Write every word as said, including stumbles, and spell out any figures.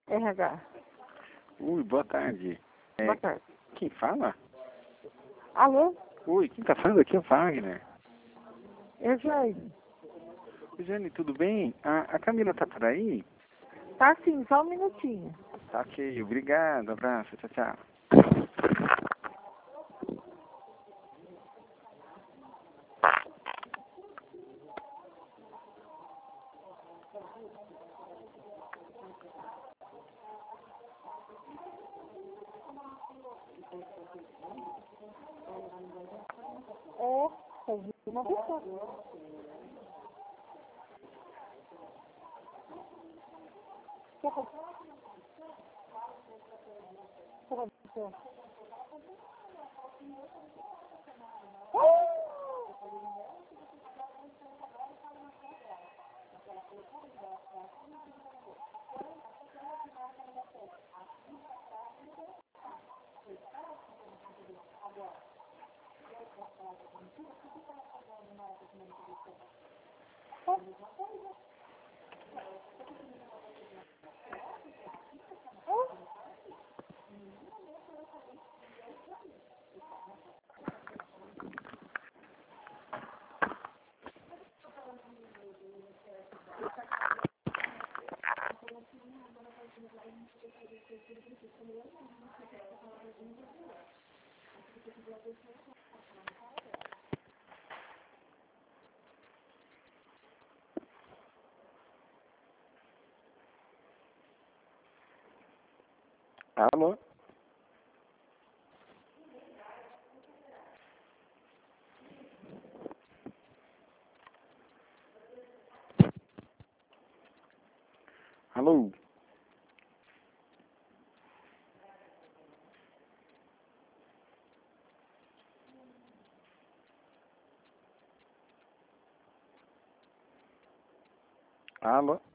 R H. Ui, boa tarde. É, Boa tarde. quem fala? Alô? Oi, quem tá falando aqui é o Wagner. É Jaine. Jane, tudo bem? A, a Camila tá por aí? Tá sim, só um minutinho. Tá ok, obrigado, abraço, tchau, tchau. É, fazer uma pessoa. Quer fazer? Quer fazer? Alô? Alô? Alô?